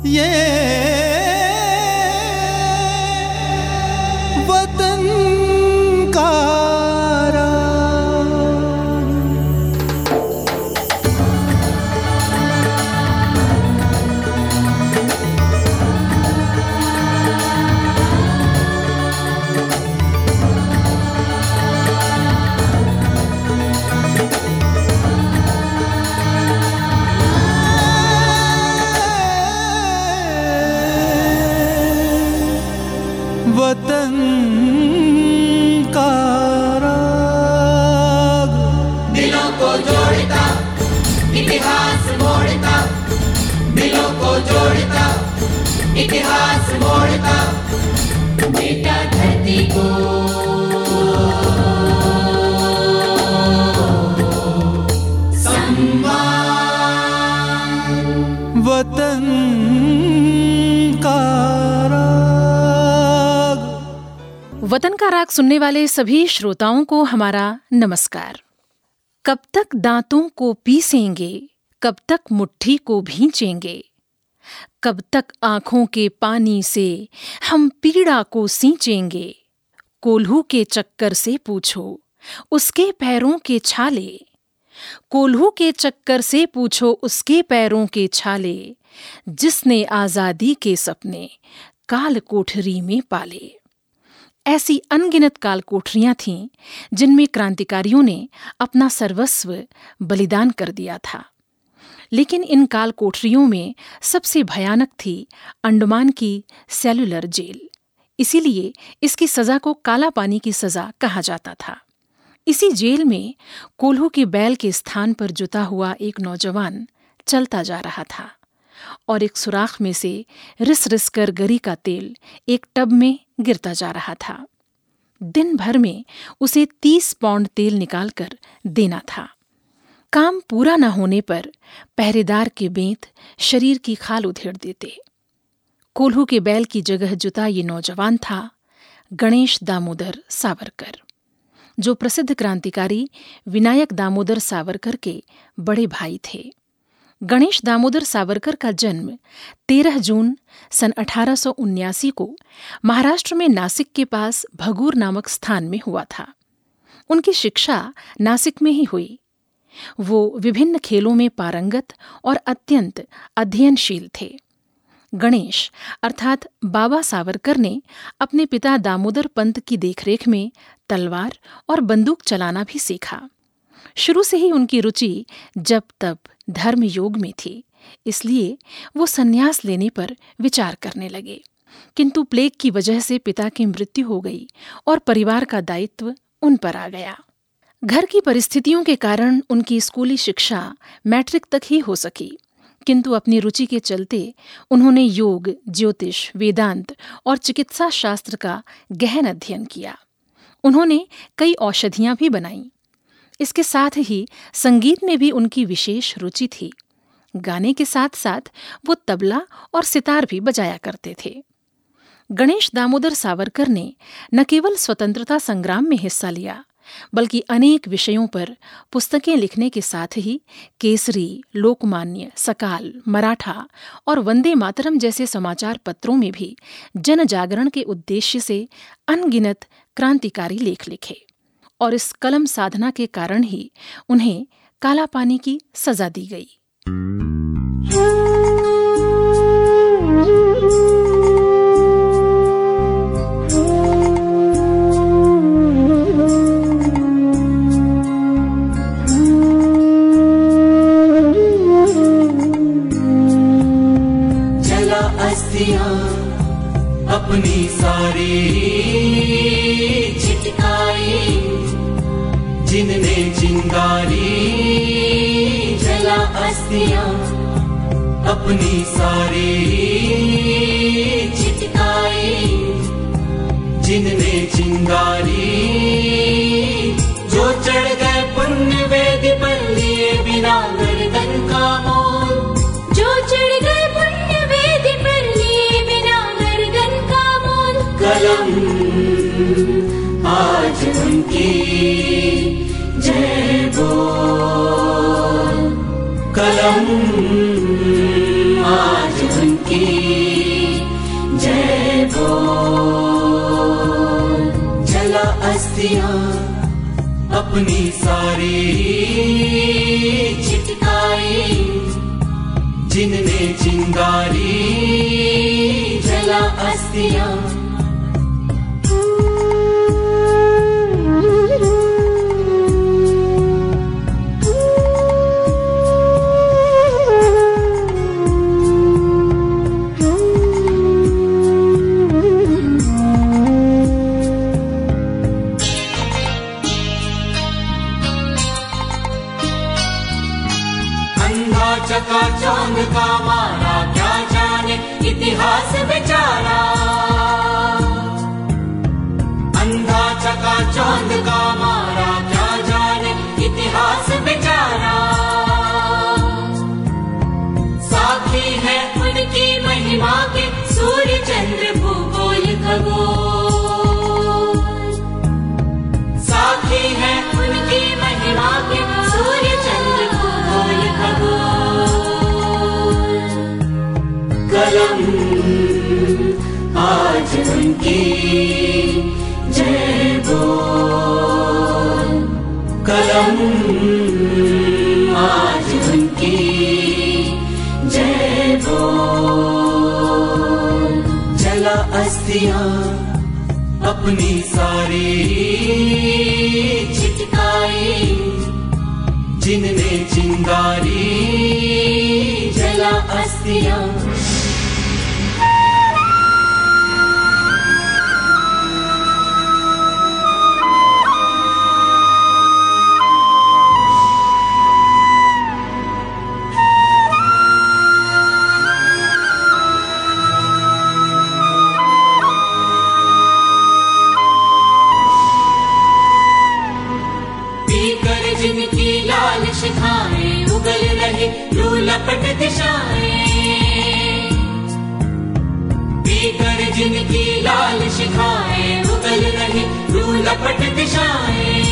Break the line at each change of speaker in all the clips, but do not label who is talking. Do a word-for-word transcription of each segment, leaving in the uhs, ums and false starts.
ये वतन का वतन का राग
दिलों को जोड़ता, इतिहास मोड़ता, दिलों को जोड़ता, इतिहास मोड़ता, बेटा धरती को सम्मान।
वतन का
वतन का राग सुनने वाले सभी श्रोताओं को हमारा नमस्कार। कब तक दांतों को पीसेंगे, कब तक मुट्ठी को भींचेंगे, कब तक आंखों के पानी से हम पीड़ा को सींचेंगे। कोल्हू के चक्कर से पूछो उसके पैरों के छाले, कोल्हू के चक्कर से पूछो उसके पैरों के छाले, जिसने आजादी के सपने काल कोठरी में पाले। ऐसी अनगिनत काल कोठरियां थीं जिनमें क्रांतिकारियों ने अपना सर्वस्व बलिदान कर दिया था। लेकिन इन काल कोठरियों में सबसे भयानक थी अंडमान की सेल्युलर जेल। इसीलिए इसकी सजा को काला पानी की सजा कहा जाता था। इसी जेल में कोल्हू की बैल के स्थान पर जुता हुआ एक नौजवान चलता जा रहा था और एक सुराख में से रिस रिस कर गरी का तेल एक टब में गिरता जा रहा था। दिन भर में उसे तीस पौंड तेल निकालकर देना था। काम पूरा न होने पर पहरेदार के बेंत शरीर की खाल उधेड़ देते। कोल्हू के बैल की जगह जुता ये नौजवान था गणेश दामोदर सावरकर, जो प्रसिद्ध क्रांतिकारी विनायक दामोदर सावरकर के बड़े भाई थे। गणेश दामोदर सावरकर का जन्म तेरह जून सन अठारह सौ उन्यासी को महाराष्ट्र में नासिक के पास भगूर नामक स्थान में हुआ था। उनकी शिक्षा नासिक में ही हुई। वो विभिन्न खेलों में पारंगत और अत्यंत अध्ययनशील थे। गणेश अर्थात बाबा सावरकर ने अपने पिता दामोदर पंत की देखरेख में तलवार और बंदूक चलाना भी सीखा। शुरू से ही उनकी रुचि जप तप धर्म योग में थी, इसलिए वो संन्यास लेने पर विचार करने लगे। किंतु प्लेग की वजह से पिता की मृत्यु हो गई और परिवार का दायित्व उन पर आ गया। घर की परिस्थितियों के कारण उनकी स्कूली शिक्षा मैट्रिक तक ही हो सकी, किंतु अपनी रुचि के चलते उन्होंने योग, ज्योतिष, वेदांत और चिकित्सा शास्त्र का गहन अध्ययन किया। उन्होंने कई औषधियां भी बनाईं। इसके साथ ही संगीत में भी उनकी विशेष रुचि थी। गाने के साथ साथ वो तबला और सितार भी बजाया करते थे। गणेश दामोदर सावरकर ने न केवल स्वतंत्रता संग्राम में हिस्सा लिया, बल्कि अनेक विषयों पर पुस्तकें लिखने के साथ ही केसरी, लोकमान्य, सकाल, मराठा और वंदे मातरम जैसे समाचार पत्रों में भी जन जागरण के उद्देश्य से अनगिनत क्रांतिकारी लेख लिखे। और इस कलम साधना के कारण ही उन्हें काला पानी की सजा दी गई।
जला अस्थियां अपनी सारी छिटकाई, जिनने चिंगारी जला अस्थियां अपनी सारी छिटकाई, जिनने चिंगारी जो चढ़ गए पुण्य वेद पर लिए बिना गर्दन का मोल, जो चढ़ गए पुण्य वेद पर लिए बिना गर्दन का मोल। कलम आज उनकी जय बोल, कलम आज उनकी की जय बोल। जला अस्थियां अपनी सारी छिटकाई, जिनने चिंगारी जला अस्थियां। चकाचौंध का मारा क्या जाने इतिहास बेचारा, अंधा चकाचौंध का मारा क्या जाने इतिहास बेचारा। साक्षी है उनकी महिमा के सूर्य चंद्र भूगोल खगोल, साक्षी है उनकी महिमा के सूर्य चंद्र भूगोल खगोल। कलम आज उनकी जय बोल, कलम आज उनकी जय बोल। जला अस्थियां अपनी सारी छिटकाई, जिनने चिंगारी जला अस्थियां। जिनकी लाल शिखाएं उगल रहे लू लपट दिशाएं, पीकर जिनकी लाल शिखाएं उगल रहे लू लपट दिशाएं,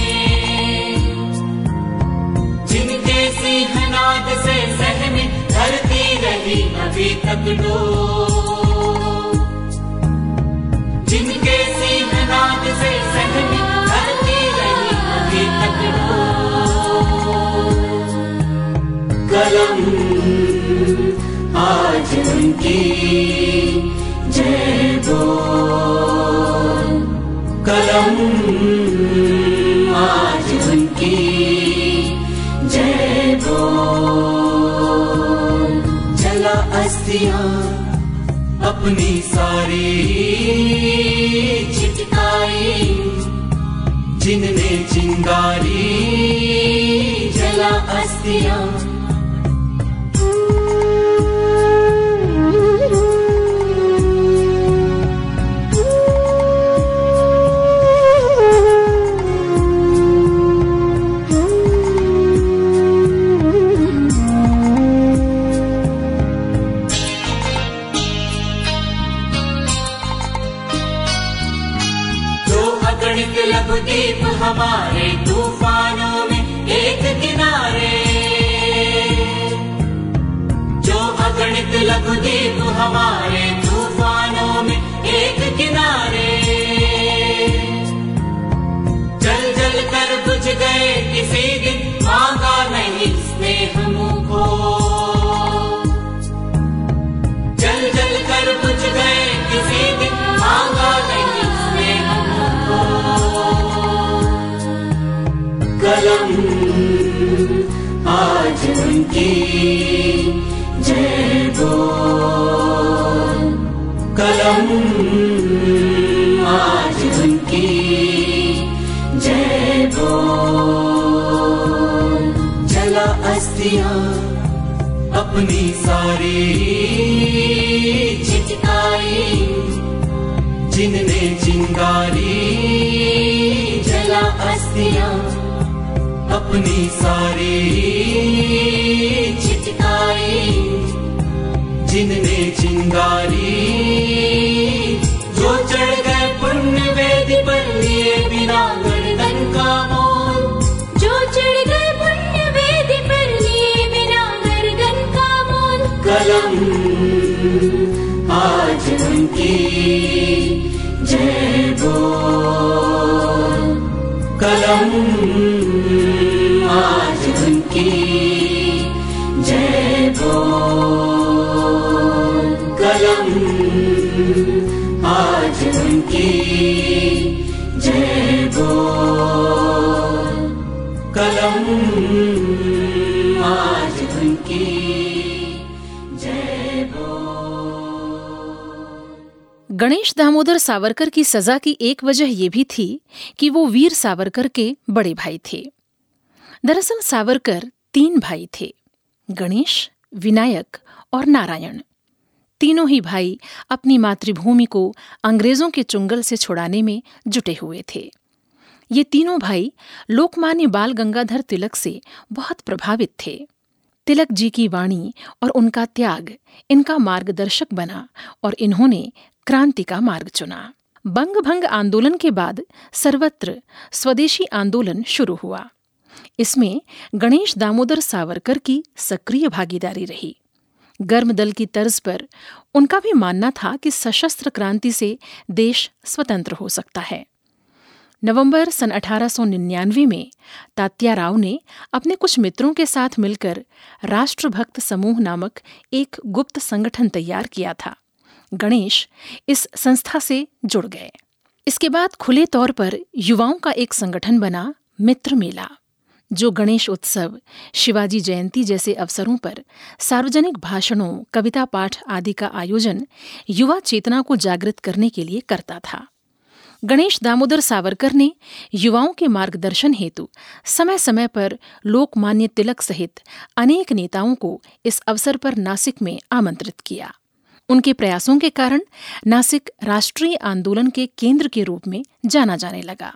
जिनके सिंहनाद से सहमे धरती रही अभी तक डोल, जिनके सिंहनाद से सहमे धरती रही अभी तक डोल। कलम आज उनकी जय बोल, कलम आज उनकी जय बोल। जला अस्थियां अपनी सारी छिटकाई, जिनने चिंगारी जला अस्थियां। लघुदीप हमारे तूफानों में एक किनारे, जो अगणित लघुदीप हमारे तूफानों में एक किनारे, जल जल कर बुझ गए किसी दिन मांगा नहीं स्नेह मुझको, जल जल कर बुझ गए किसी दिन मांगा नहीं स्नेह मुझको। कलम आज उनकी जय बोल, कलम आज उनकी जय बोल। जला अस्थियां अपनी सारी छिटकाई, जिनने चिंगारी जला अस्थियां अपनी सारी छिटकाई, जिनने चिंगारी जो चढ़ गए पुण्य वेदी पर लिए बिना गर्दन का मोल,
जो चढ़ गए पुण्य वेदी पर लिए बिना गर्दन का मोल।
कलम आज उनकी जय बोल। कलम आज उनकी जय बोल। कलम आज उनकी जय बोल। कलम आज उनकी जय बोल।
गणेश दामोदर सावरकर की सजा की एक वजह यह भी थी कि वो वीर सावरकर के बड़े भाई थे। दरअसल सावरकर तीन भाई थे, गणेश, विनायक और नारायण। तीनों ही भाई अपनी मातृभूमि को अंग्रेजों के चुंगल से छुड़ाने में जुटे हुए थे। ये तीनों भाई लोकमान्य बाल गंगाधर तिलक से बहुत प्रभावित थे। तिलक जी की वाणी और उनका त्याग इनका मार्गदर्शक बना और इन्होंने क्रांति का मार्ग चुना। बंग भंग आंदोलन के बाद सर्वत्र स्वदेशी आंदोलन शुरू हुआ। इसमें गणेश दामोदर सावरकर की सक्रिय भागीदारी रही। गर्म दल की तर्ज पर उनका भी मानना था कि सशस्त्र क्रांति से देश स्वतंत्र हो सकता है। नवंबर सन अठारह सौ निन्यानवे में तात्या राव ने अपने कुछ मित्रों के साथ मिलकर राष्ट्रभक्त समूह नामक एक गुप्त संगठन तैयार किया था। गणेश इस संस्था से जुड़ गए। इसके बाद खुले तौर पर युवाओं का एक संगठन बना मित्र मेला, जो गणेश उत्सव, शिवाजी जयंती जैसे अवसरों पर सार्वजनिक भाषणों, कविता पाठ आदि का आयोजन युवा चेतना को जागृत करने के लिए करता था। गणेश दामोदर सावरकर ने युवाओं के मार्गदर्शन हेतु समय समय पर लोकमान्य तिलक सहित अनेक नेताओं को इस अवसर पर नासिक में आमंत्रित किया। उनके प्रयासों के कारण नासिक राष्ट्रीय आंदोलन के केंद्र के रूप में जाना जाने लगा।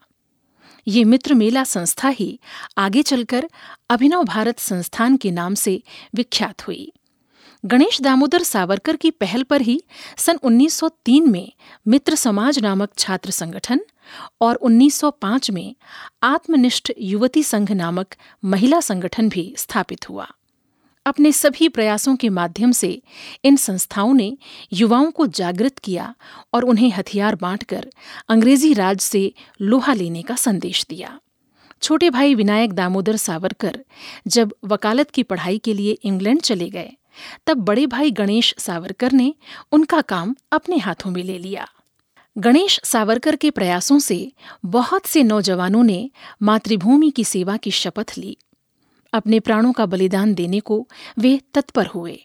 ये मित्र मेला संस्था ही आगे चलकर अभिनव भारत संस्थान के नाम से विख्यात हुई। गणेश दामोदर सावरकर की पहल पर ही सन उन्नीस सौ तीन में मित्र समाज नामक छात्र संगठन और उन्नीस सौ पाँच में आत्मनिष्ठ युवती संघ नामक महिला संगठन भी स्थापित हुआ। अपने सभी प्रयासों के माध्यम से इन संस्थाओं ने युवाओं को जागृत किया और उन्हें हथियार बांटकर अंग्रेजी राज से लोहा लेने का संदेश दिया। छोटे भाई विनायक दामोदर सावरकर जब वकालत की पढ़ाई के लिए इंग्लैंड चले गए, तब बड़े भाई गणेश सावरकर ने उनका काम अपने हाथों में ले लिया। गणेश सावरकर के प्रयासों से बहुत से नौजवानों ने मातृभूमि की सेवा की शपथ ली। अपने प्राणों का बलिदान देने को वे तत्पर हुए।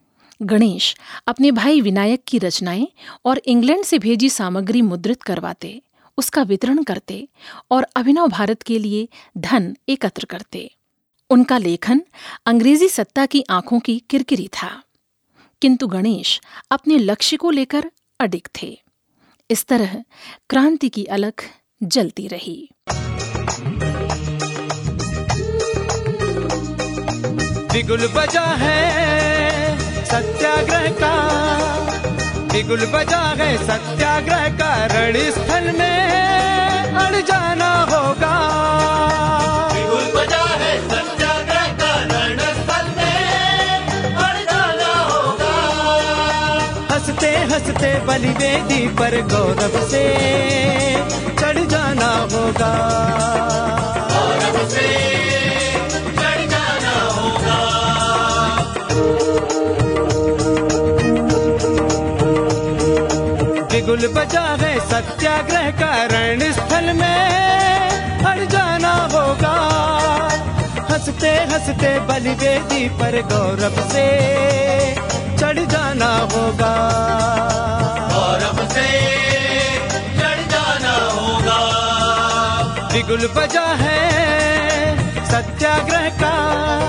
गणेश अपने भाई विनायक की रचनाएं और इंग्लैंड से भेजी सामग्री मुद्रित करवाते, उसका वितरण करते और अभिनव भारत के लिए धन एकत्र करते। उनका लेखन अंग्रेजी सत्ता की आंखों की किरकिरी था, किंतु गणेश अपने लक्ष्य को लेकर अडिग थे। इस तरह क्रांति की अलख जलती रही।
बिगुल बजा है सत्याग्रह का, बिगुल बजा है सत्याग्रह का, रणस्थल में अड़ जाना होगा।
बिगुल बजा है सत्याग्रह का, रणस्थल में अड़ जाना होगा।
हंसते हंसते बलिवेदी पर गौरव से चढ़ जाना होगा। गौरव से बिगुल बजा है सत्याग्रह का, रणस्थल में अड़ जाना होगा। हंसते हंसते बलिवेदी पर गौरव से चढ़ जाना होगा।
गौरव से चढ़ जाना होगा।
बिगुल बजा है सत्याग्रह का।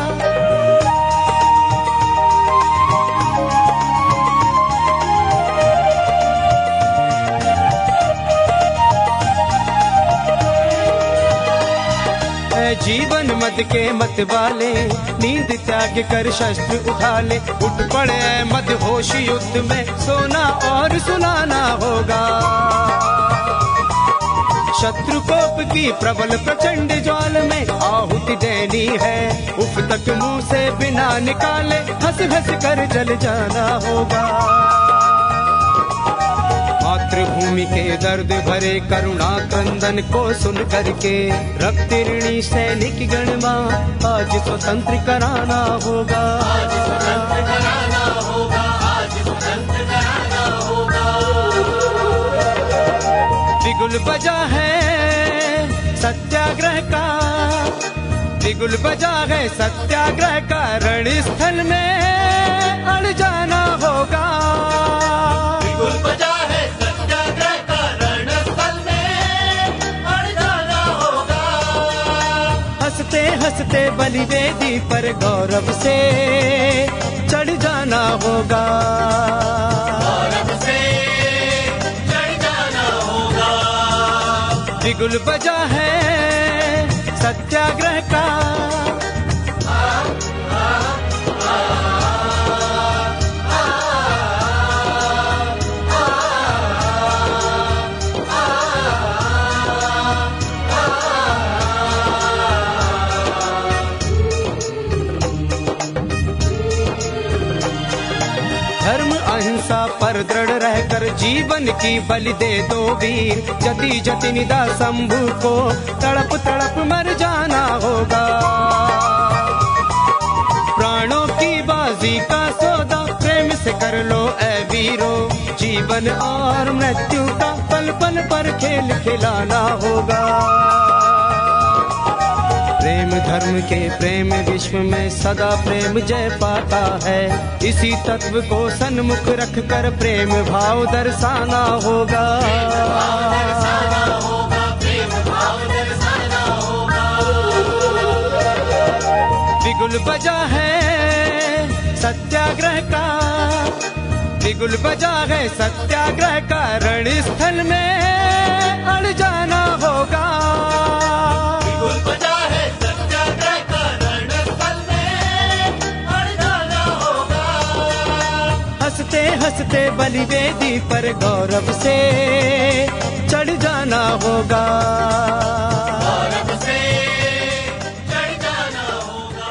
जीवन मत के मत वाले, नींद त्याग कर शस्त्र उठा ले। उठ पड़े मत होश युद्ध में, सोना और सुनाना होगा। शत्रु कोप की प्रबल प्रचंड ज्वाल में आहुति देनी है। उफ तक मुंह से बिना निकाले हंस हंस कर जल जाना होगा। भूमि के दर्द भरे करुणा क्रंदन को सुन करके रक्त ऋणी सैनिक गणवा आज स्वतंत्र कराना होगा,
आज स्वतंत्र कराना होगा, आज स्वतंत्र कराना होगा।
बिगुल बजा है सत्याग्रह का, बिगुल बजा है सत्याग्रह का, रणस्थल में अड़ जाना होगा।
बिगुल बजा है सत्याग्रह का, रणस्थल में अड़ जाना होगा।
हंसते हंसते बलिवेदी पर गौरव से चढ़ जाना होगा,
गौरव से चढ़ जाना होगा।
बिगुल बजा है सत्याग्रह का। धर्म अहिंसा पर दृढ़ रहकर जीवन की बलि दे दो वीर, जति जति निदा शंभु को तड़प तड़प मर जाना होगा। प्राणों की बाजी का सौदा प्रेम से कर लो ऐ वीरो, जीवन और मृत्यु का पल पल पर खेल खिलाना होगा। प्रेम धर्म के प्रेम विश्व में सदा प्रेम जय पाता है, इसी तत्व को सन्मुख रख कर प्रेम भाव दर्शाना होगा,
भाव दर्शाना होगा, प्रेम भाव दर्शाना होगा।
बिगुल बजा है सत्याग्रह का, बिगुल बजा है सत्याग्रह का, रणस्थल में अड़ जाना होगा।
बिगुल बजा है सत्याग्रह का, रणस्थल में अड़ जाना होगा।
हंसते हंसते बलिवेदी पर गौरव से चढ़ जाना होगा,
गौरव से चढ़ जाना होगा।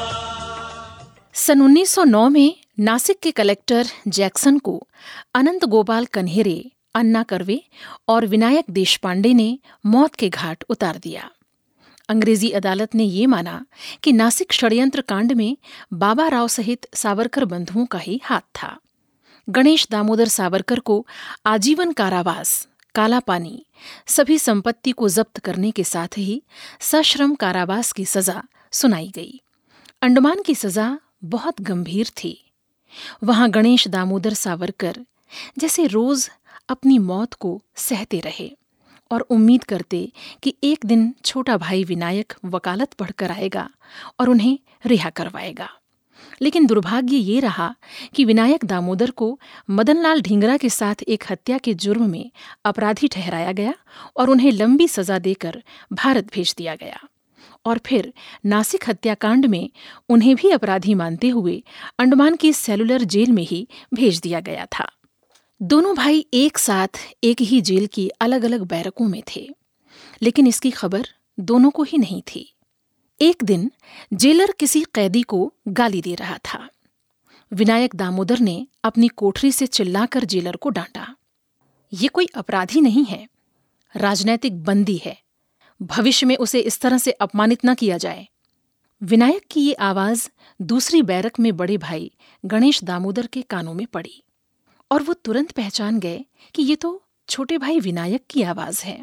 सन उन्नीस सौ नौ में नासिक के कलेक्टर जैक्सन को अनंत गोपाल कन्हेरे, अन्ना कर्वे और विनायक देशपांडे ने मौत के घाट उतार दिया। अंग्रेजी अदालत ने ये माना कि नासिक षड्यंत्र कांड में बाबा राव सहित सावरकर बंधुओं का ही हाथ था। गणेश दामोदर सावरकर को आजीवन कारावास, काला पानी, सभी संपत्ति को जब्त करने के साथ ही सश्रम कारावास की सजा सुनाई गई। अंडमान की सजा बहुत गंभीर थी। वहां गणेश दामोदर सावरकर जैसे रोज अपनी मौत को सहते रहे और उम्मीद करते कि एक दिन छोटा भाई विनायक वकालत पढ़कर आएगा और उन्हें रिहा करवाएगा। लेकिन दुर्भाग्य ये रहा कि विनायक दामोदर को मदनलाल ढींगरा के साथ एक हत्या के जुर्म में अपराधी ठहराया गया और उन्हें लंबी सजा देकर भारत भेज दिया गया। और फिर नासिक हत्याकांड में उन्हें भी अपराधी मानते हुए अंडमान की सेलुलर जेल में ही भेज दिया गया था। दोनों भाई एक साथ एक ही जेल की अलग अलग बैरकों में थे, लेकिन इसकी खबर दोनों को ही नहीं थी। एक दिन जेलर किसी कैदी को गाली दे रहा था। विनायक दामोदर ने अपनी कोठरी से चिल्लाकर जेलर को डांटा, ये कोई अपराधी नहीं है, राजनैतिक बंदी है, भविष्य में उसे इस तरह से अपमानित न किया जाए। विनायक की ये आवाज दूसरी बैरक में बड़े भाई गणेश दामोदर के कानों में पड़ी और वो तुरंत पहचान गए कि ये तो छोटे भाई विनायक की आवाज है।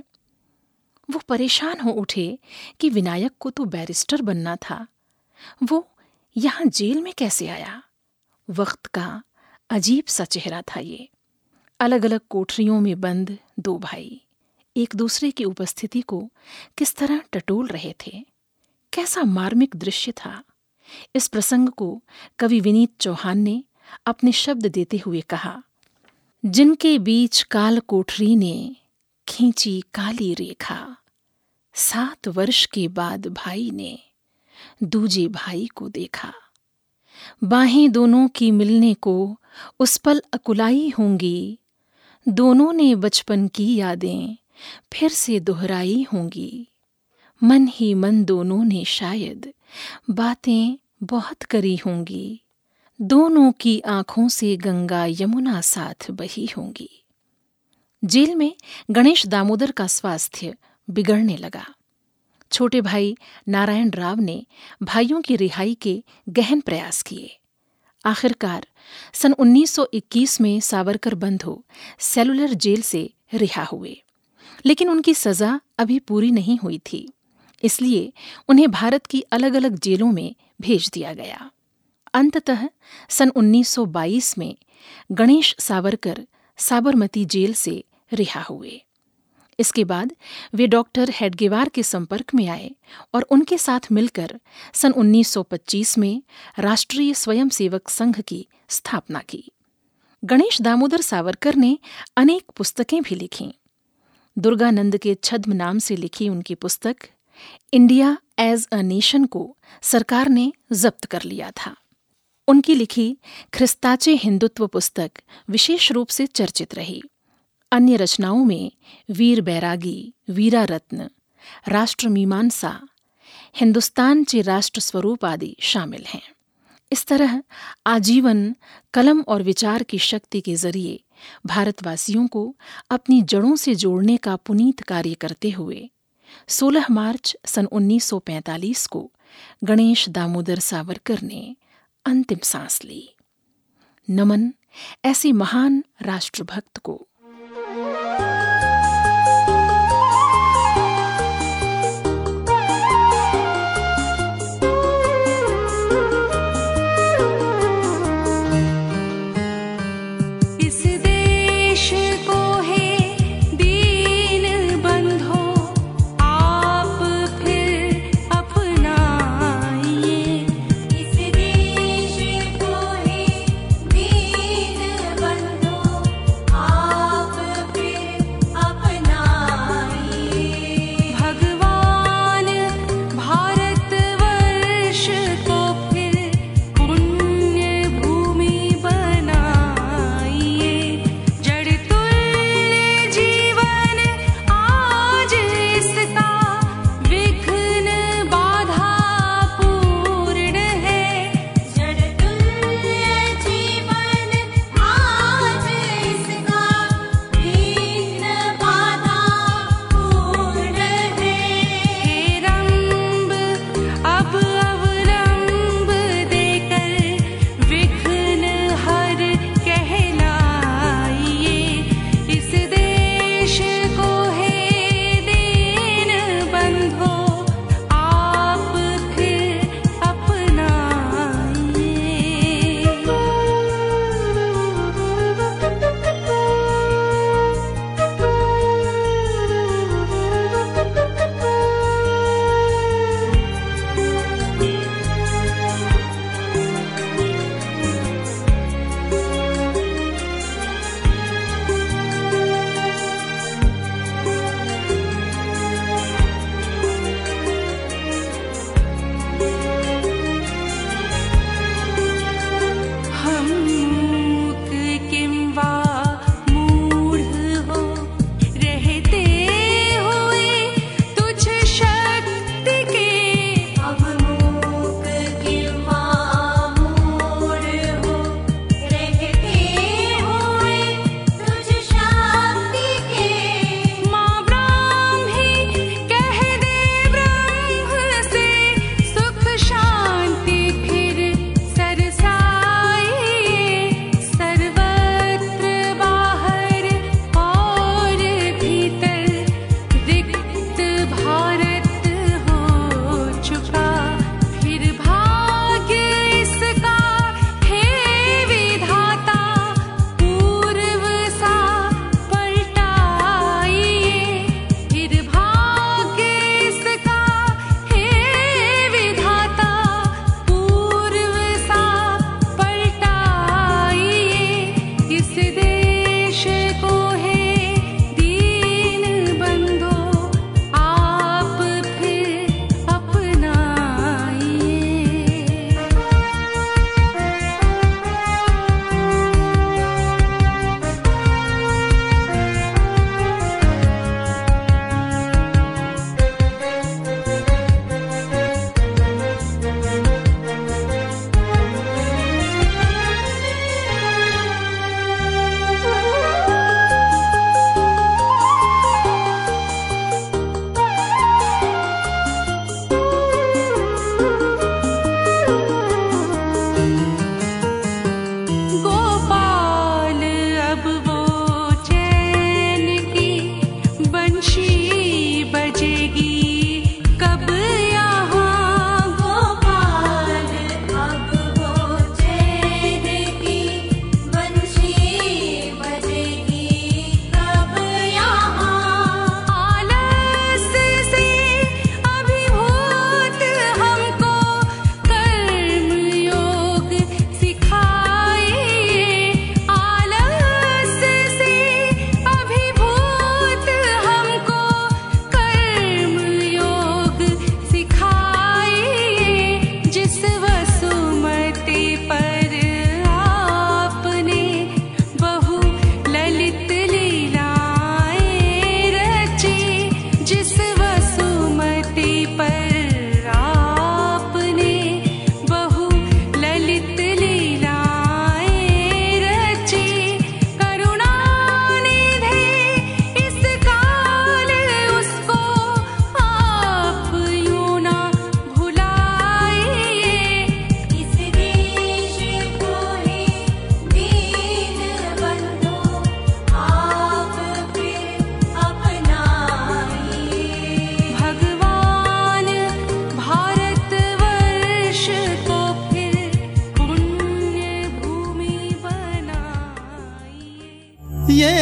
वो परेशान हो उठे कि विनायक को तो बैरिस्टर बनना था, वो यहाँ जेल में कैसे आया। वक्त का अजीब सा चेहरा था ये। अलग अलग कोठरियों में बंद दो भाई एक दूसरे की उपस्थिति को किस तरह टटोल रहे थे। कैसा मार्मिक दृश्य था। इस प्रसंग को कवि विनीत चौहान ने अपने शब्द देते हुए कहा, जिनके बीच काल कोठरी ने खींची काली रेखा, सात वर्ष के बाद भाई ने दूजे भाई को देखा। बाहें दोनों की मिलने को उस पल अकुलाई होंगी, दोनों ने बचपन की यादें फिर से दोहराई होंगी। मन ही मन दोनों ने शायद बातें बहुत करी होंगी, दोनों की आंखों से गंगा यमुना साथ बही होंगी। जेल में गणेश दामोदर का स्वास्थ्य बिगड़ने लगा। छोटे भाई नारायण राव ने भाइयों की रिहाई के गहन प्रयास किए। आखिरकार सन उन्नीस सौ इक्कीस में सावरकर बंधु सेलुलर जेल से रिहा हुए, लेकिन उनकी सजा अभी पूरी नहीं हुई थी, इसलिए उन्हें भारत की अलग अलग जेलों में भेज दिया गया। अंततः सन उन्नीस सौ बाईस में गणेश सावरकर साबरमती जेल से रिहा हुए। इसके बाद वे डॉक्टर हेडगेवार के संपर्क में आए और उनके साथ मिलकर सन उन्नीस सौ पच्चीस में राष्ट्रीय स्वयंसेवक संघ की स्थापना की। गणेश दामोदर सावरकर ने अनेक पुस्तकें भी लिखीं। दुर्गानंद के छद्म नाम से लिखी उनकी पुस्तक इंडिया एज अ नेशन को सरकार ने जब्त कर लिया था। उनकी लिखी ख्रिस्ताचे हिंदुत्व पुस्तक विशेष रूप से चर्चित रही। अन्य रचनाओं में वीर बैरागी, वीरा रत्न, राष्ट्र मीमांसा, हिंदुस्तान चे राष्ट्र स्वरूप आदि शामिल हैं। इस तरह आजीवन कलम और विचार की शक्ति के जरिए भारतवासियों को अपनी जड़ों से जोड़ने का पुनीत कार्य करते हुए सोलह मार्च सन उन्नीस सौ पैंतालीस को गणेश दामोदर सावरकर ने अंतिम सांस ली। नमन ऐसे महान राष्ट्रभक्त को।
आप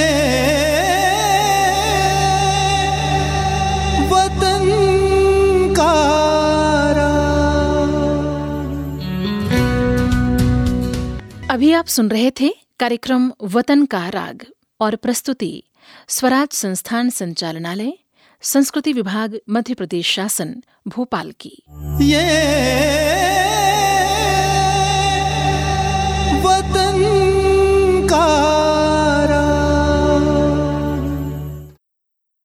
वतन का
अभी आप सुन रहे थे कार्यक्रम वतन का राग और प्रस्तुति स्वराज संस्थान संचालनालय, संस्कृति विभाग, मध्य प्रदेश शासन, भोपाल की।
ये